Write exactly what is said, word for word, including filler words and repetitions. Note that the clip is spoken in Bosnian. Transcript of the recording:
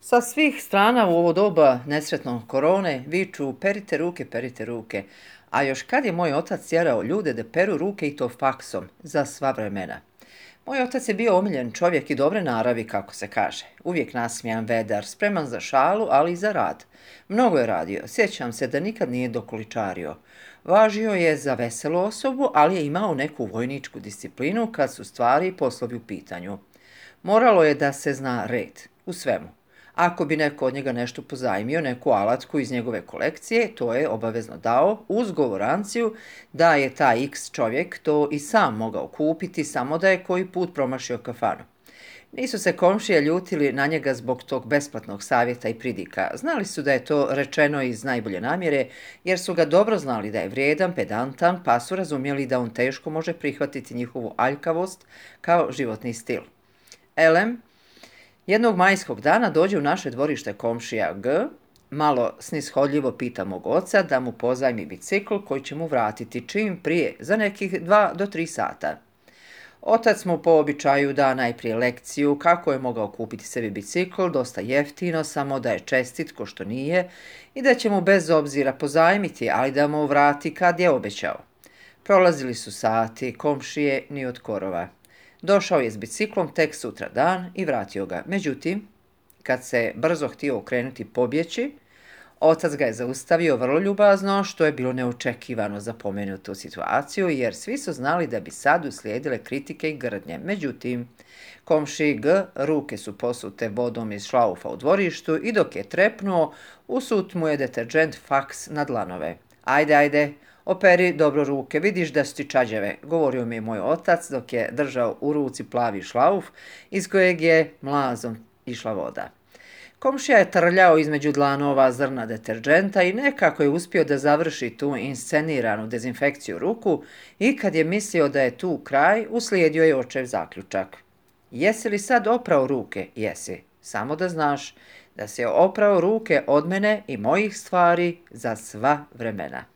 Sa svih strana u ovo doba nesretno korone viču perite ruke, perite ruke. A još kad je moj otac tjerao ljude da peru ruke i to faksom, za sva vremena. Moj otac je bio omiljen čovjek i dobre naravi, kako se kaže. Uvijek nasmijan, vedar, spreman za šalu, ali i za rad. Mnogo je radio, sjećam se da nikad nije dokoličario. Važio je za veselu osobu, ali je imao neku vojničku disciplinu kad su stvari i poslovi u pitanju. Moralo je da se zna red, u svemu. Ako bi neko od njega nešto pozajmio, neku alatku iz njegove kolekcije, to je obavezno dao uz govoranciju da je taj X čovjek to i sam mogao kupiti, samo da je koji put promašio kafanu. Nisu se komšije ljutili na njega zbog tog besplatnog savjeta i pridika. Znali su da je to rečeno iz najbolje namjere, jer su ga dobro znali da je vrijedan, pedantan, pa su razumjeli da on teško može prihvatiti njihovu aljkavost kao životni stil. Elem, jednog majskog dana dođe u naše dvorište komšija G, malo snishodljivo pita mog oca da mu pozajmi bicikl koji će mu vratiti čim prije, za nekih dva do tri sata. Otac mu po običaju da najprije lekciju kako je mogao kupiti sebi bicikl, dosta jeftino, samo da je čestit ko što nije i da će mu bez obzira pozajmiti, ali da mu vrati kad je obećao. Prolazili su sati, komšije ni od korova. Došao je s biciklom tek sutra dan i vratio ga. Međutim, kad se brzo htio okrenuti pobjeći, otac ga je zaustavio vrlo ljubazno, što je bilo neočekivano za pomenutu situaciju, jer svi su znali da bi sad uslijedile kritike i grdnje. Međutim, komšiji G ruke su posute vodom iz šlaufa u dvorištu i dok je trepnuo, usut mu je deterđent faks na dlanove. Ajde, ajde, operi dobro ruke, vidiš da su ti čađave, govorio mi je moj otac dok je držao u ruci plavi šlauf iz kojeg je mlazom išla voda. Komšija je trljao između dlanova zrna deterđenta i nekako je uspio da završi tu insceniranu dezinfekciju ruku i kad je mislio da je tu kraj, uslijedio je očev zaključak. Jesi li sad oprao ruke? Jesi. Samo da znaš da si oprao ruke od mene i mojih stvari za sva vremena.